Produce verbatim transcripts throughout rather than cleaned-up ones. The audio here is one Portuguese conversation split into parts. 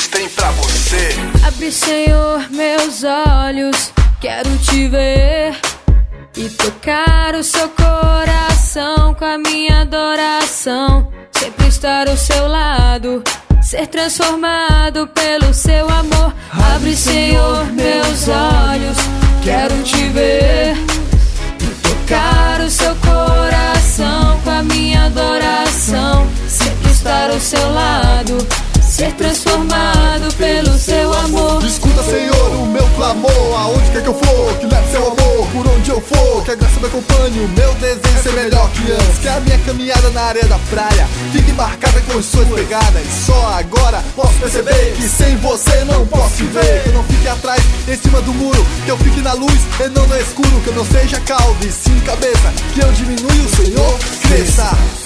Deus tem pra você. Abre, Senhor, meus olhos, quero te ver e tocar o seu coração com a minha adoração. Sempre estar ao seu lado, ser transformado pelo seu amor. Abre, Senhor, meus olhos, quero te ver e tocar o seu coração com a minha adoração. Sempre estar ao seu lado, ser transformado pelo seu amor. Escuta, Senhor, o meu clamor. Aonde quer que eu for, que leve seu amor. Por onde eu for, que a graça me acompanhe. O meu desejo é ser melhor que antes. Que a minha caminhada na areia da praia fique marcada com as suas pegadas. Só agora posso perceber que sem você não posso viver. Que eu não fique atrás, em cima do muro. Que eu fique na luz e não no escuro. Que eu não seja calvo e sim cabeça. Que eu diminua e o Senhor cresça.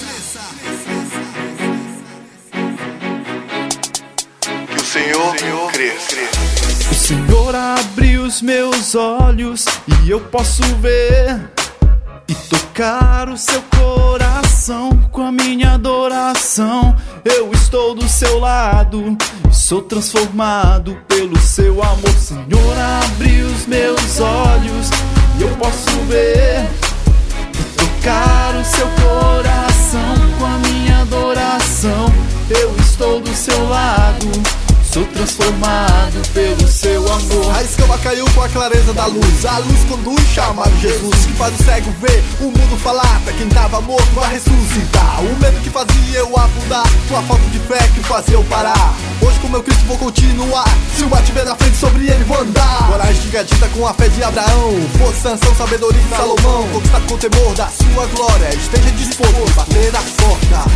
O Senhor cresça. O Senhor abre os meus olhos e eu posso ver e tocar o seu coração com a minha adoração. Eu estou do seu lado e sou transformado pelo seu amor. Senhor, abre os meus olhos e eu posso ver e tocar o seu coração com a minha adoração. Eu estou do seu lado, sou transformado pelo seu amor. A escama caiu com a clareza da luz. A luz conduz, chamado Jesus, que faz o cego ver, o mundo falar. Pra quem tava morto vai ressuscitar. O medo que fazia eu afundar, com a falta de fé que fazia eu parar. Hoje com meu Cristo vou continuar. Se o bate na frente, sobre ele vou andar. Coragem de Gadita com a fé de Abraão. Força, Sansão, sabedoria de Salomão. Conquistar com temor da sua glória. Esteja disposto a bater na porta.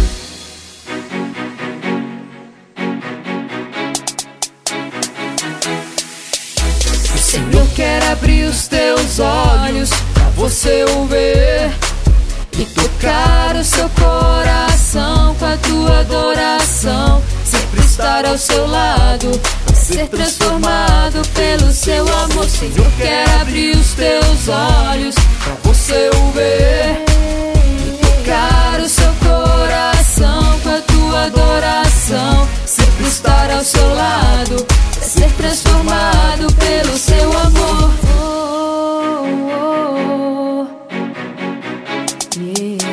O Senhor quer abrir os teus olhos pra você o ver e tocar o seu coração com a tua adoração. Sempre estar ao seu lado, ser transformado pelo seu amor. O Senhor quer abrir os teus olhos pra você o ver e tocar o seu coração com a tua adoração. Sempre estar ao seu lado, ser transformado pelo seu amor. Oh, oh, oh. Yeah.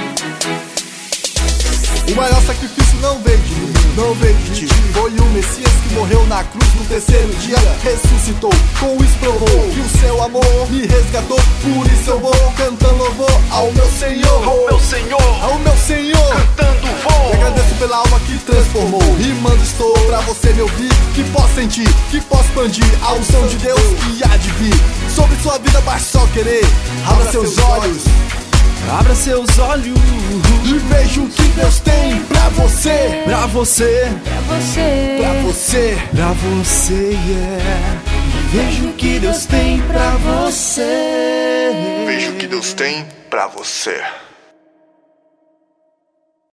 O maior sacrifício não veio de mim, não veio de ti. Foi o Messias que morreu na cruz no terceiro dia. Ressuscitou, com isso provou que o seu amor me resgatou. Por isso eu vou cantando louvor ao meu Senhor, Ao meu Senhor, ao meu Senhor. cantando vou. E agradeço pela alma que transformou. Rimando estou pra você me ouvir. Que posso sentir, que posso expandir a unção de Deus que há de vir sobre sua vida, basta só querer. Abra seus olhos, Abra seus olhos e veja o que Deus tem pra você. pra você, Pra você, Pra você. pra você, yeah. Veja o que Deus tem pra você. Veja o que Deus tem pra você.